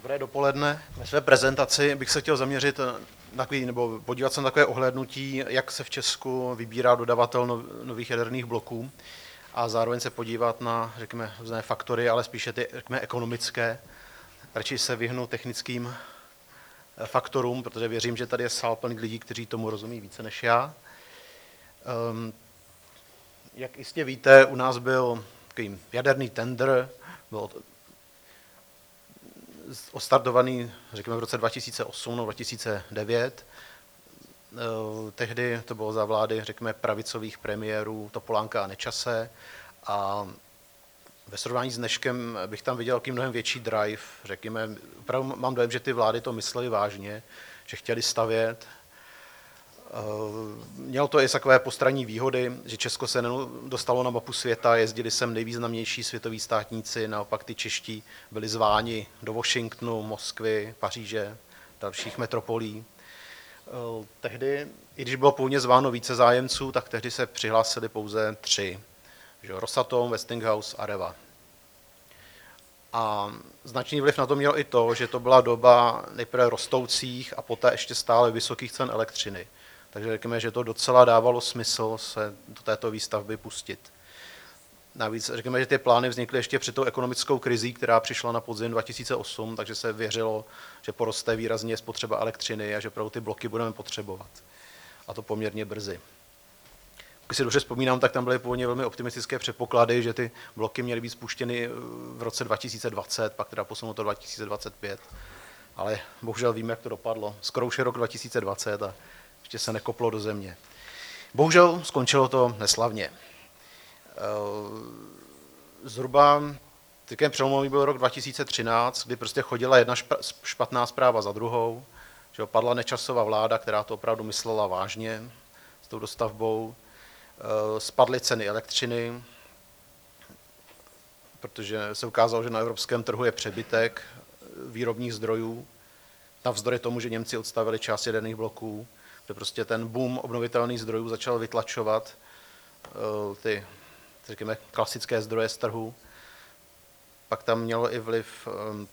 Dobré dopoledne. Ve své prezentaci bych se chtěl zaměřit nebo podívat se na takové ohlédnutí, jak se v Česku vybírá dodavatel nových jaderných bloků a zároveň se podívat na, řekněme, různé faktory, ale spíše ty, řekněme, ekonomické. Radši se vyhnu technickým faktorům, protože věřím, že tady je sál plný lidí, kteří tomu rozumí více než já. Jak jistě víte, u nás byl takový jaderný tendr, byl ostartovaný, řekněme, v roce 2008 nebo 2009. Tehdy to bylo za vlády, řekněme, pravicových premiérů Topolánka a Nečase a ve srovnání s dneškem bych tam viděl jaký mnohem větší drive, řekněme, opravdu mám dojem, že ty vlády to myslely vážně, že chtěli stavět. Mělo to i takové postranní výhody, že Česko se dostalo na mapu světa, jezdili sem nejvýznamnější světoví státníci, naopak ty čeští byli zváni do Washingtonu, Moskvy, Paříže, dalších metropolí. Tehdy, i když bylo původně zváno více zájemců, tak tehdy se přihlásili pouze 3. Rosatom, Westinghouse, Areva. A značný vliv na to mělo i to, že to byla doba nejprve rostoucích a poté ještě stále vysokých cen elektřiny. Takže řekněme, že to docela dávalo smysl se do této výstavby pustit. Navíc řekněme, že ty plány vznikly ještě před tou ekonomickou krizí, která přišla na podzim 2008, takže se věřilo, že poroste výrazně spotřeba elektřiny a že opravdu ty bloky budeme potřebovat. A to poměrně brzy. Když si dobře vzpomínám, tak tam byly původně velmi optimistické předpoklady, že ty bloky měly být spuštěny v roce 2020, pak teda posunuto 2025. Ale bohužel víme, jak to dopadlo. Skoro už je rok 2020 a ještě se nekoplo do země. Bohužel skončilo to neslavně. Zhruba takovým přelomový byl rok 2013, kdy prostě chodila jedna špatná zpráva za druhou, že padla Nečasova vláda, která to opravdu myslela vážně s tou dostavbou. Spadly ceny elektřiny, protože se ukázalo, že na evropském trhu je přebytek výrobních zdrojů, navzdory tomu, že Němci odstavili část jaderných bloků, kde prostě ten boom obnovitelných zdrojů začal vytlačovat ty, řekněme, klasické zdroje z trhu. Pak tam mělo i vliv,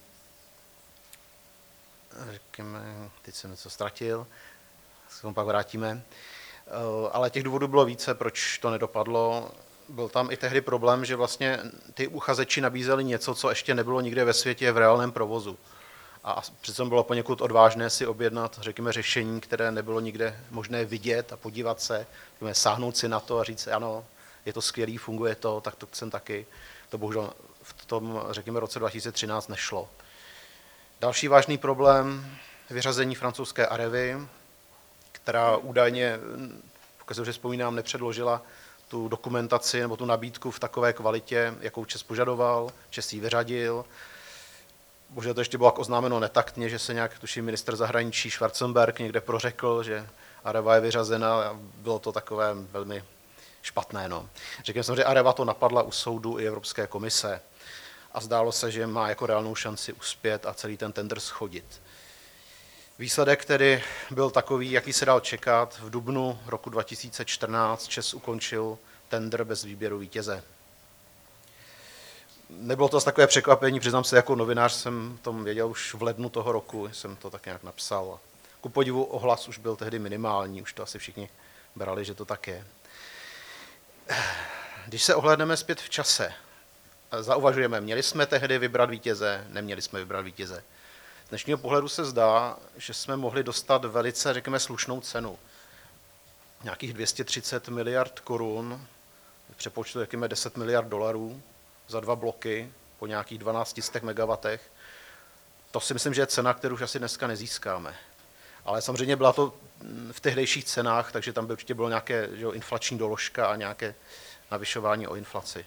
řekněme, teď jsem něco ztratil, se tomu pak vrátíme, ale těch důvodů bylo více, proč to nedopadlo. Byl tam i tehdy problém, že vlastně ty uchazeči nabízeli něco, co ještě nebylo nikde ve světě v reálném provozu. A přitom bylo poněkud odvážné si objednat, řekněme, řešení, které nebylo nikde možné vidět a podívat se, řekněme, sáhnout si na to a říct, ano, je to skvělý, funguje to, tak to chcem taky. To bohužel v tom, řekněme, roce 2013 nešlo. Další vážný problém, vyřazení francouzské Arevy, která údajně, pokud si vzpomínám, nepředložila tu dokumentaci nebo tu nabídku v takové kvalitě, jakou ČEZ požadoval, ČEZ ji vyřadil. Bohužel to ještě bylo oznámeno netaktně, že se nějak, tuším, ministr zahraničí Schwarzenberg někde prořekl, že Areva je vyřazena a bylo to takové velmi špatné. No. Řekněme samozřejmě, Areva to napadla u soudu i Evropské komise a zdálo se, že má jako reálnou šanci uspět a celý ten tendr shodit. Výsledek tedy byl takový, jaký se dal čekat. V dubnu roku 2014 ČEZ ukončil tendr bez výběru vítěze. Nebylo to takové překvapení, přiznám se, jako novinář jsem tom věděl už v lednu toho roku, jsem to tak nějak napsal. Ku podivu ohlas už byl tehdy minimální, už to asi všichni brali, že to tak je. Když se ohlédneme zpět v čase, zauvažujeme, měli jsme tehdy vybrat vítěze, neměli jsme vybrat vítěze. Z dnešního pohledu se zdá, že jsme mohli dostat velice, řekněme, slušnou cenu. Nějakých 230 miliard korun, v přepočtu, řekněme, 10 miliard dolarů za 2 bloky po nějakých 1200 megawatech. To si myslím, že je cena, kterou už asi dneska nezískáme. Ale samozřejmě byla to v tehdejších cenách, takže tam by určitě bylo nějaké inflační doložka a nějaké navyšování o inflaci.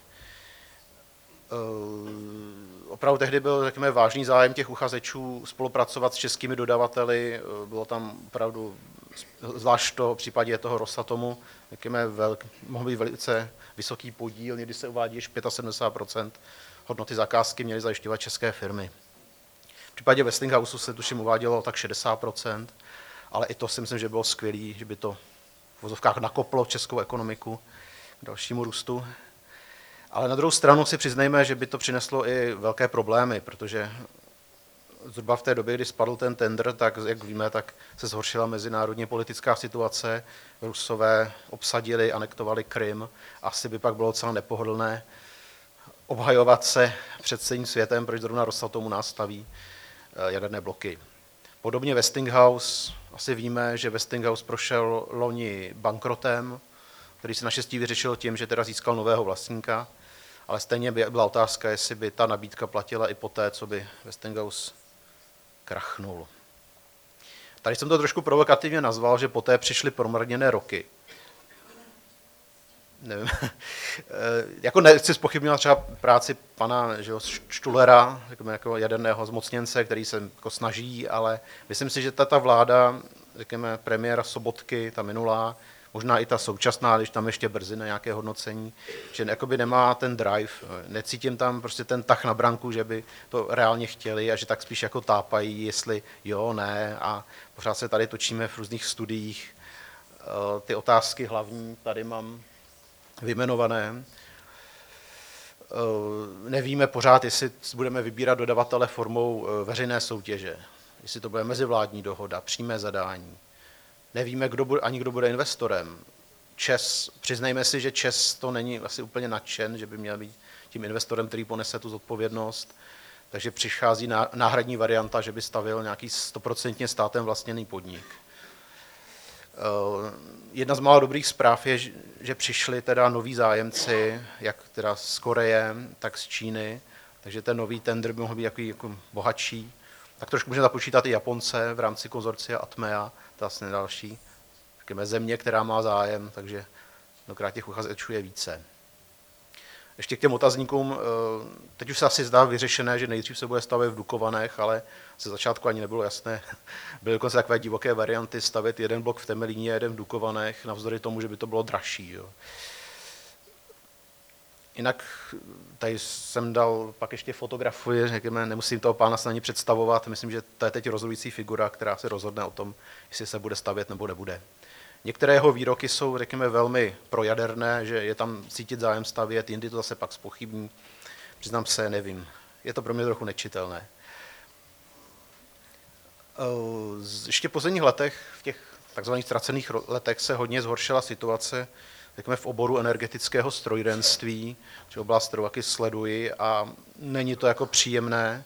Opravdu tehdy byl, řekněme, vážný zájem těch uchazečů spolupracovat s českými dodavateli. Bylo tam opravdu, zvlášť v případě toho Rosatomu, řekněme, mohl být velice vysoký podíl, někdy se uvádí až 75% hodnoty zakázky měly zajišťovat české firmy. V případě Westinghouse se tuším uvádělo tak 60%, ale i to si myslím, že bylo skvělé, že by to v vozovkách nakoplo českou ekonomiku k dalšímu růstu. Ale na druhou stranu si přiznejme, že by to přineslo i velké problémy, protože zhruba v té době, kdy spadl ten tendr, tak jak víme, tak se zhoršila mezinárodně politická situace. Rusové obsadili, anektovali Krym. Asi by pak bylo docela nepohodlné obhajovat se před celým světem, proč zrovna Rosatom u nás staví jaderné bloky. Podobně Westinghouse, asi víme, že Westinghouse prošel loni bankrotem, který se naštěstí vyřešil tím, že teda získal nového vlastníka, ale stejně by byla otázka, jestli by ta nabídka platila i poté, co by Westinghouse krachnul. Tady jsem to trošku provokativně nazval, že poté přišly promarněné roky. Nevím. Jako nechci zpochybňovat třeba práci pana Štulera, jako jaderného zmocněnce, který se jako snaží, ale myslím si, že ta vláda, řekněme premiéra Sobotky, ta minulá, možná i ta současná, když tam ještě brzy na nějaké hodnocení, že jakoby nemá ten drive, necítím tam prostě ten tah na branku, že by to reálně chtěli a že tak spíš jako tápají, jestli jo, ne a pořád se tady točíme v různých studiích. Ty otázky hlavní tady mám vyjmenované. Nevíme pořád, jestli budeme vybírat dodavatele formou veřejné soutěže, jestli to bude mezivládní dohoda, přímé zadání. Nevíme, kdo bude investorem. Přiznejme si, že ČEZ to není asi úplně nadšen, že by měl být tím investorem, který ponese tu zodpovědnost. Takže přichází náhradní varianta, že by stavil nějaký 100% státem vlastněný podnik. Jedna z málo dobrých zpráv je, že přišli teda noví zájemci, jak teda z Koreje, tak z Číny, takže ten nový tendr by mohl být jako bohatší. Tak trošku můžeme započítat i Japonce v rámci konzorcia Atmea, to vlastně další země, která má zájem, takže mnohokrát těch uchazečů je více. Ještě k těm otazníkům, teď už se asi zdá vyřešené, že nejdřív se bude stavět v Dukovanech, ale ze začátku ani nebylo jasné. Byly dokonce takové divoké varianty stavět jeden blok v Temelíně, jeden v Dukovanech, navzdory tomu, že by to bylo dražší. Jo. Jinak tady jsem dal pak ještě fotografii, řekněme, nemusím toho pána se ani představovat, myslím, že to je teď rozhodující figura, která se rozhodne o tom, jestli se bude stavět nebo nebude. Některé jeho výroky jsou, řekněme, velmi projaderné, že je tam cítit zájem stavět, jindy to zase pak zpochybní. Přiznám se, nevím. Je to pro mě trochu nečitelné. Ještě v posledních letech, v těch takzvaných ztracených letech, se hodně zhoršila situace, řekněme, v oboru energetického strojírenství, že oblast, kterou taky sleduji, a není to jako příjemné.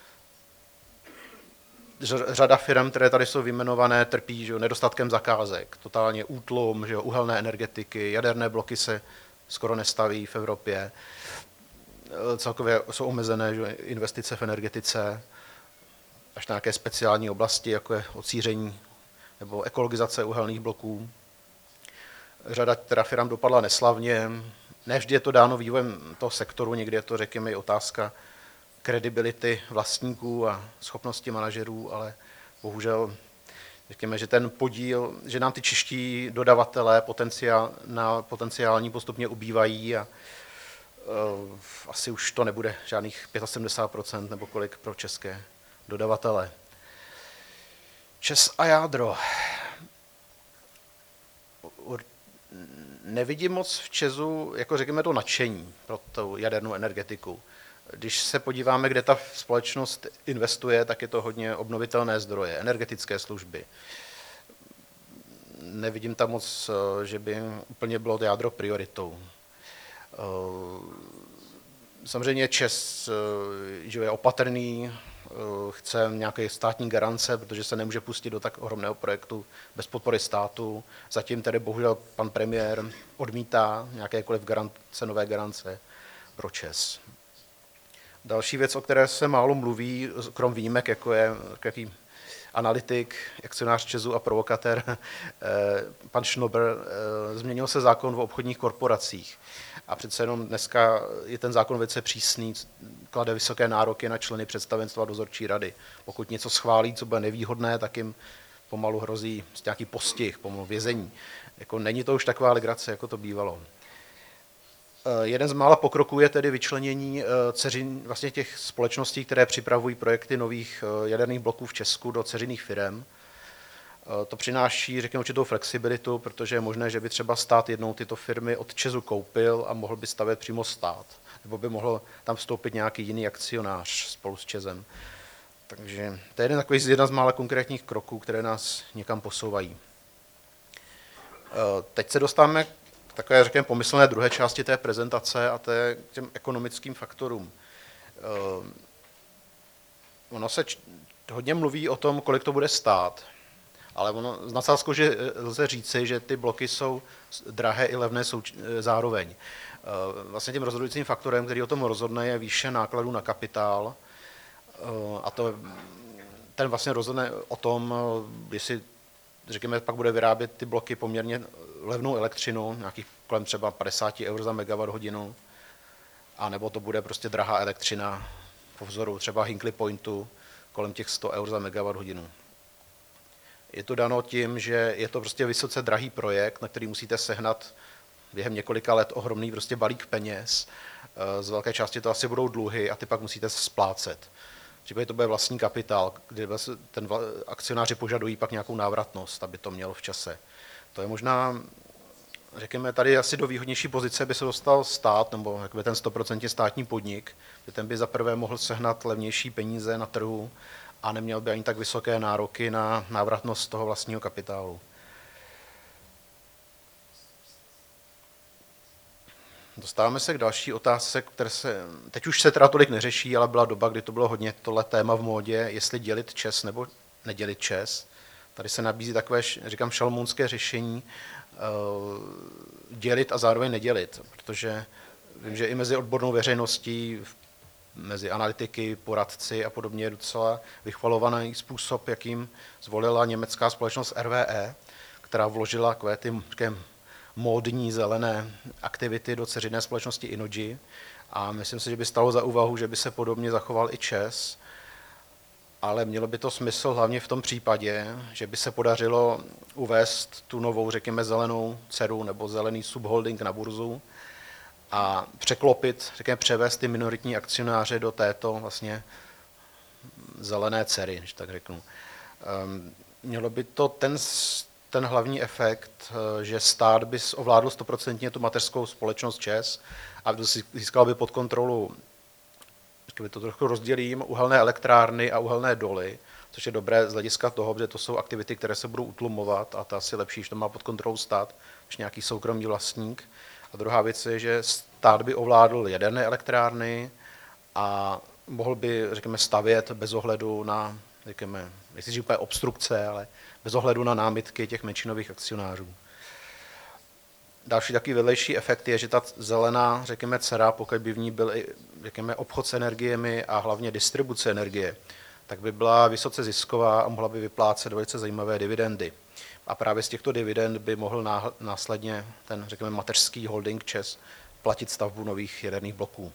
Řada firm, které tady jsou vyjmenované, trpí že, nedostatkem zakázek, totálně útlum, že, uhelné energetiky, jaderné bloky se skoro nestaví v Evropě, celkově jsou omezené že, investice v energetice, až na nějaké speciální oblasti, jako je odsíření nebo ekologizace uhelných bloků. Řada teda firm dopadla neslavně, ne vždy je to dáno vývojem toho sektoru, někdy je to, řekněme, i otázka kredibility vlastníků a schopnosti manažerů, ale bohužel řekněme, že ten podíl, že nám ty čeští dodavatelé potenciální postupně ubývají a asi už to nebude žádných 75% nebo kolik pro české dodavatele. ČEZ a jádro. Nevidím moc v ČEZu, jako řekněme, to nadšení pro tu jadernou energetiku. Když se podíváme, kde ta společnost investuje, tak je to hodně obnovitelné zdroje, energetické služby. Nevidím tam moc, že by úplně bylo to jádro prioritou. Samozřejmě ČEZ že je opatrný, chce nějaké státní garance, protože se nemůže pustit do tak ohromného projektu bez podpory státu. Zatím tedy bohužel pan premiér odmítá nějakékoliv nové garance pro ČEZ. Další věc, o které se málo mluví, krom výjimek, jako je jaký analytik, akcionář ČEZu a provokatér, pan Schnobber, změnil se zákon o obchodních korporacích. A přece jenom dneska je ten zákon velice přísný, klade vysoké nároky na členy představenstva dozorčí rady. Pokud něco schválí, co bude nevýhodné, tak jim pomalu hrozí nějaký postih, pomalu vězení. Jako není to už taková legrace, jako to bývalo. Jeden z mála pokroků je tedy vyčlenění vlastně těch společností, které připravují projekty nových jaderných bloků v Česku do dceřiných firem. To přináší, řekněme, určitou flexibilitu, protože je možné, že by třeba stát jednou tyto firmy od ČEZu koupil a mohl by stavět přímo stát, nebo by mohl tam vstoupit nějaký jiný akcionář spolu s ČEZem. Takže to je jedna z mála konkrétních kroků, které nás někam posouvají. Teď se dostáváme k takové, řekněme, pomyslné druhé části té prezentace, a to je k těm ekonomickým faktorům. Ono se hodně mluví o tom, kolik to bude stát, ale ono z nadsázkou, že lze říci, že ty bloky jsou drahé i levné zároveň. Vlastně tím rozhodujícím faktorem, který o tom rozhodne, je výše nákladů na kapitál, a ten vlastně rozhodne o tom, jestli, řekněme, pak bude vyrábět ty bloky poměrně levnou elektřinu, nějakých kolem třeba 50 eur za megawatt hodinu, anebo to bude prostě drahá elektřina po vzoru třeba Hinkley Pointu kolem těch 100 eur za megawatt hodinu. Je to dano tím, že je to prostě vysoce drahý projekt, na který musíte sehnat během několika let ohromný prostě balík peněz. Z velké části to asi budou dluhy a ty pak musíte splácet. Případně to bude vlastní kapitál, kdy akcionáři požadují pak nějakou návratnost, aby to mělo v čase. To je možná, řekněme, tady asi do výhodnější pozice by se dostal stát, nebo jakoby ten 100% státní podnik, že ten by za prvé mohl sehnat levnější peníze na trhu a neměl by ani tak vysoké nároky na návratnost toho vlastního kapitálu. Dostáváme se k další otázce, které teď už se teda tolik neřeší, ale byla doba, kdy to bylo hodně tohle téma v módě, jestli dělit ČEZ nebo nedělit ČEZ. Tady se nabízí takové, říkám, šalmounské řešení, dělit a zároveň nedělit, protože vím, že i mezi odbornou veřejností, mezi analytiky, poradci a podobně je docela vychvalovaný způsob, jakým zvolila německá společnost RWE, která vložila takové ty módní zelené aktivity do dceřiné společnosti Innogy, a myslím si, že by stalo za úvahu, že by se podobně zachoval i ČEZ, ale mělo by to smysl hlavně v tom případě, že by se podařilo uvést tu novou, řekněme, zelenou dceru nebo zelený subholding na burzu a překlopit, řekněme, převést ty minoritní akcionáře do této vlastně zelené dcery, když tak řeknu. Mělo by to ten hlavní efekt, že stát by ovládl 100% tu mateřskou společnost ČEZ a získal by pod kontrolu, to trochu rozdělím, uhelné elektrárny a uhelné doly, což je dobré z hlediska toho, že to jsou aktivity, které se budou utlumovat a to asi lepší, že to má pod kontrolou stát, než nějaký soukromý vlastník. A druhá věc je, že stát by ovládl jaderné elektrárny a mohl by, řekněme, stavět bez ohledu na, řekněme, nechci říct úplně obstrukce, ale bez ohledu na námitky těch menšinových akcionářů. Další takový vedlejší efekt je, že ta zelená, řekněme, dcera, pokud by v ní byl i, řekněme, obchod s energiemi a hlavně distribuce energie, tak by byla vysoce zisková a mohla by vyplácet velice zajímavé dividendy. A právě z těchto dividend by mohl následně ten, řekněme, mateřský holding ČEZ platit stavbu nových jaderných bloků.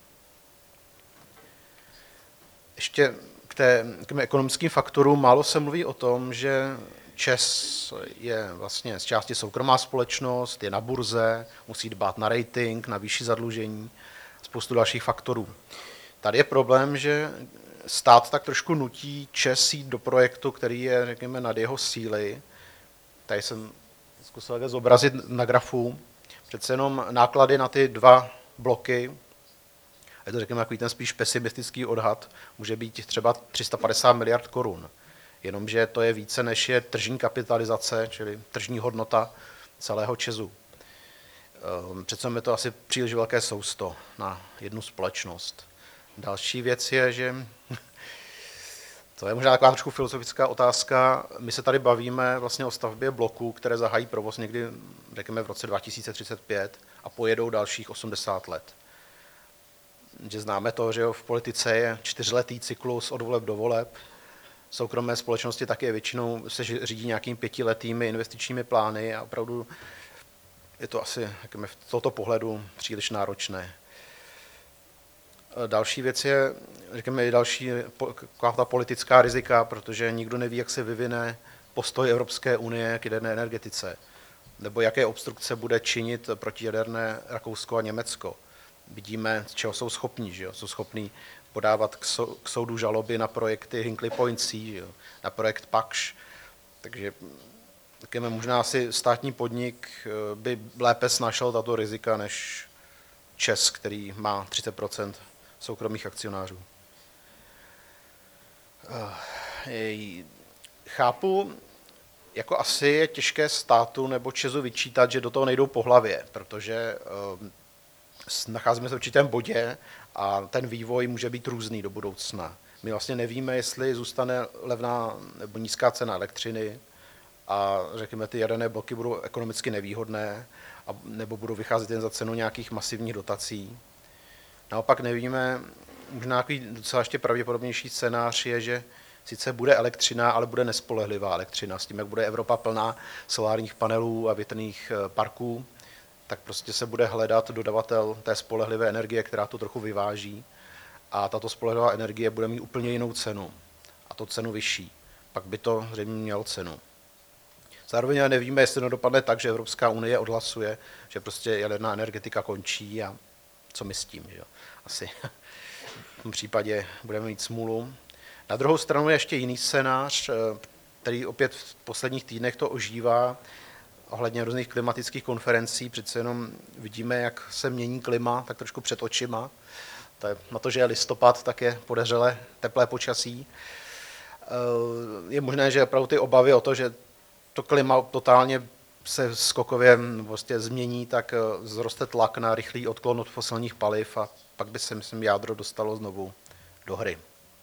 Ještě k těm ekonomickým faktorům málo se mluví o tom, že ČEZ je vlastně z části soukromá společnost, je na burze, musí dbát na rating, na výši zadlužení, spoustu dalších faktorů. Tady je problém, že stát tak trošku nutí ČEZ jít do projektu, který je, řekněme, nad jeho síly. Tady jsem zkusil zobrazit na grafu. Přece jenom náklady na ty dva bloky, je to, řekněme, takový ten spíš pesimistický odhad, může být třeba 350 miliard korun. Jenomže to je více, než je tržní kapitalizace, čili tržní hodnota celého ČEZu. Přece je to asi příliš velké sousto na jednu společnost. Další věc je, že to je možná taková trošku filozofická otázka. My se tady bavíme vlastně o stavbě bloků, které zahájí provoz někdy, řekněme, v roce 2035 a pojedou dalších 80 let. Že známe to, že v politice je 4letý cyklus od voleb do voleb. Soukromé společnosti také většinou se řídí nějakými 5letými investičními plány a opravdu je to asi, řekněme, v tohoto pohledu příliš náročné. Další věc je, řekněme, další ta politická rizika, protože nikdo neví, jak se vyvine postoj Evropské unie k jaderné energetice, nebo jaké obstrukce bude činit protijaderné Rakousko a Německo. Vidíme, z čeho jsou schopní, že jo? Jsou schopní podávat k soudu žaloby na projekty Hinkley Point C, že jo? Na projekt Pakš. Takže možná asi státní podnik by lépe snašel tato rizika než ČEZ, který má 30% soukromých akcionářů. Chápu, jako asi je těžké státu nebo ČEZu vyčítat, že do toho nejdou po hlavě, protože nacházíme se v určitém bodě a ten vývoj může být různý do budoucna. My vlastně nevíme, jestli zůstane levná nebo nízká cena elektřiny a řekněme, ty jaderné bloky budou ekonomicky nevýhodné nebo budou vycházet jen za cenu nějakých masivních dotací. Naopak nevíme, možná takový docela ještě pravděpodobnější scénář je, že sice bude elektřina, ale bude nespolehlivá elektřina. S tím, jak bude Evropa plná solárních panelů a větrných parků, tak prostě se bude hledat dodavatel té spolehlivé energie, která to trochu vyváží. A tato spolehlivá energie bude mít úplně jinou cenu. A to cenu vyšší. Pak by to zřejmě mělo cenu. Zároveň nevíme, jestli to dopadne tak, že Evropská unie odhlasuje, že prostě jaderná energetika končí a co my s tím. Že? Asi v tom případě budeme mít smůlu. Na druhou stranu je ještě jiný scénář, který opět v posledních týdnech to ožívá ohledně různých klimatických konferencí. Přece jenom vidíme, jak se mění klima, tak trošku před očima. Na to, že je listopad, tak je podezřelé teplé počasí. Je možné, že opravdu ty obavy o to, že to klima totálně se skokově vlastně změní, tak zroste tlak na rychlý odklon od fosilních paliv a pak by se, myslím, jádro dostalo znovu do hry.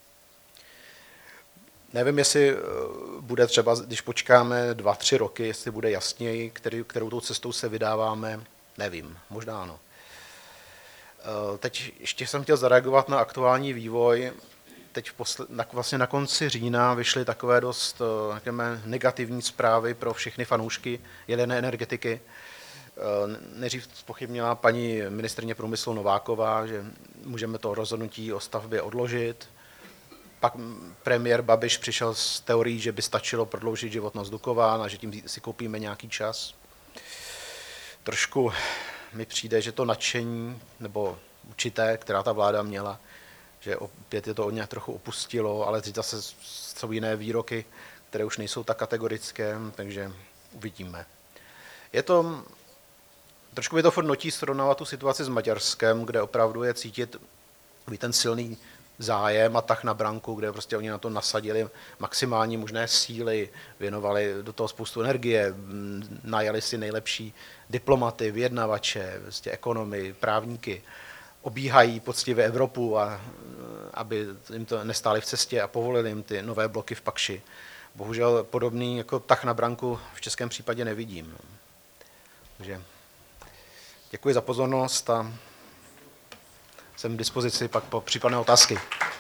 Nevím, jestli bude třeba, když počkáme 2-3 roky, jestli bude jasněji, kterou tou cestou se vydáváme, nevím, možná ano. Teď ještě jsem chtěl zareagovat na aktuální vývoj. Teď vlastně na konci října vyšly takové dost negativní zprávy pro všechny fanoušky jaderné energetiky. Nejdřív zpochybnila paní ministryně průmyslu Nováková, že můžeme to rozhodnutí o stavbě odložit. Pak premiér Babiš přišel s teorií, že by stačilo prodloužit životnost Dukovan a že tím si koupíme nějaký čas. Trošku mi přijde, že to nadšení nebo určité, která ta vláda měla, že opět je to od nějak trochu opustilo, ale teď zase jsou jiné výroky, které už nejsou tak kategorické, takže uvidíme. Trošku mi to furt notí srovnávat tu situaci s Maďarskem, kde opravdu je cítit ten silný zájem a tah na branku, kde prostě oni na to nasadili maximální možné síly, věnovali do toho spoustu energie, najali si nejlepší diplomaty, vyjednavače, prostě ekonomy, právníky, obíhají poctivě Evropu, aby jim to nestáli v cestě a povolili jim ty nové bloky v Pakši. Bohužel podobný jako tah na branku v českém případě nevidím. Takže děkuji za pozornost a jsem k dispozici pak po případné otázky.